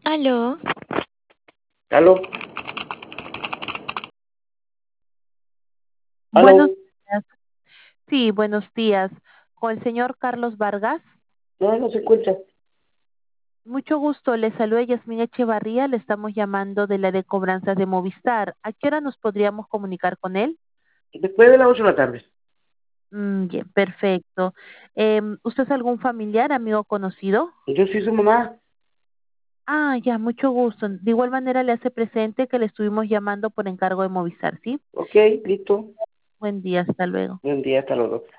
Aló, Aló, buenos aló, días. Sí, buenos días. Con el señor Carlos Vargas. no, no se encuentra. Mucho gusto, le saluda Yasmín Echevarría, le estamos llamando de la de cobranzas de Movistar. ¿A qué hora nos podríamos comunicar con él? Después de las 8 de la tarde. Bien, perfecto. ¿Usted es algún familiar, amigo conocido? Yo soy su mamá. Ah, ya, mucho gusto. De igual manera le hace presente que le estuvimos llamando por encargo de Movistar, ¿sí? Ok, listo. Buen día, hasta luego. Buen día, hasta luego.